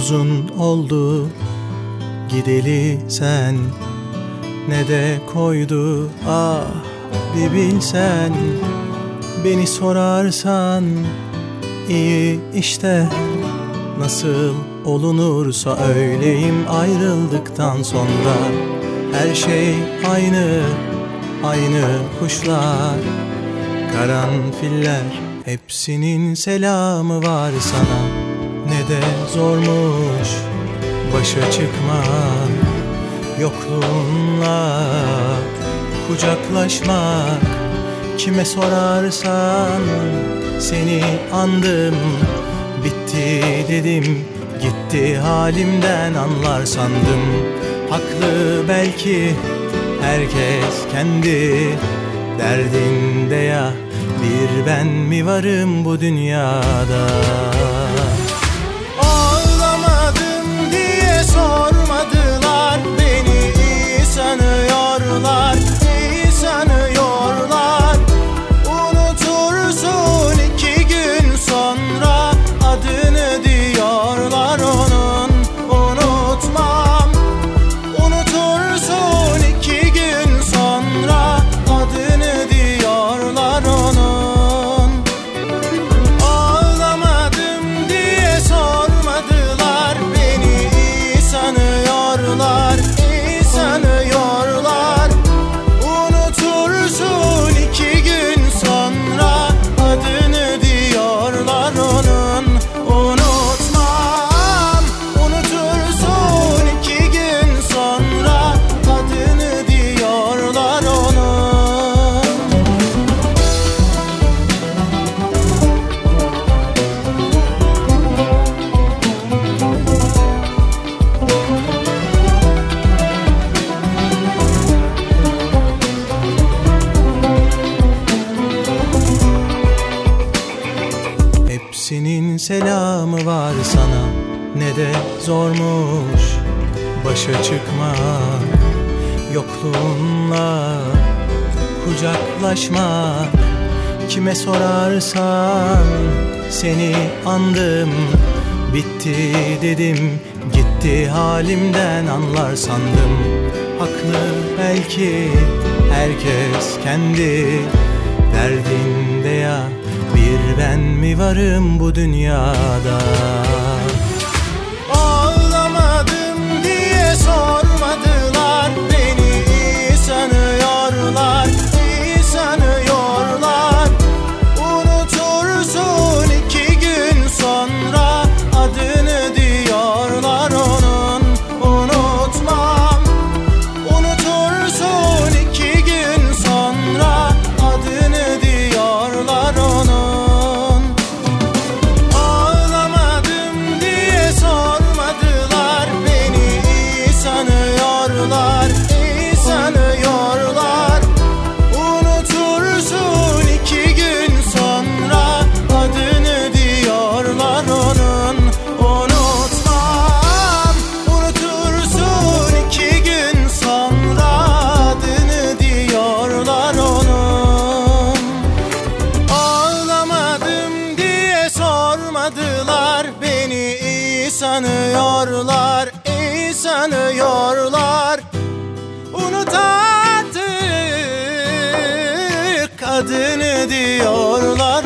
uzun oldu gideli sen, ne de koydu ah bir bilsen. Beni sorarsan iyi işte, nasıl olunursa öyleyim ayrıldıktan sonra. Her şey aynı, aynı kuşlar, karanfiller, hepsinin selamı var sana. Ne de zormuş başa çıkmak, yokluğunla kucaklaşmak. Kime sorarsan seni andım, bitti dedim, gitti halimden anlar sandım. Haklı belki herkes kendi derdinde ya, bir ben mi varım bu dünyada? Ağlamadım diye sormadılar, beni iyi sanıyorlar, iyi sanıyorlar. Unutursun 2 gün sonra adını diyorlar onun, unutmam. Unutursun 2 gün sonra adını diyorlar onun. Ağlamadım diye sormadılar, beni iyi sanıyorlar, iyi sanıyorlar. Unutursun 2 gün sonra adını diyorlar onun, unutmam. Unutursun 2 gün sonra adını diyorlar onun. Hepsinin selamı var sana, ne de zormuş başa çıkmak, yokluğunla kucaklaşmak. Kime sorarsan seni andım, bitti dedim, gitti halimden anlar sandım. Haklı belki herkes kendi derdinde ya, bir ben mi varım bu dünyada? Ağlamadım diye sormadılar, beni iyi sanıyorlar, iyi sanıyorlar. Unutursun 2 gün sonra adını diyorlar onun, unutmam. Unutursun 2 gün sonra adını diyorlar onun. Ağlamadım diye sormadılar, beni iyi sanıyorlar, iyi sanıyorlar. Unutursun 2 gün sonra adını diyorlar onun, unutmam. Unutursun 2 gün sonra adını diyorlar onun. Ağlamadım diye sormadılar, beni iyi sanıyorlar, iyi sanıyorlar. Unut artık adını diyorlar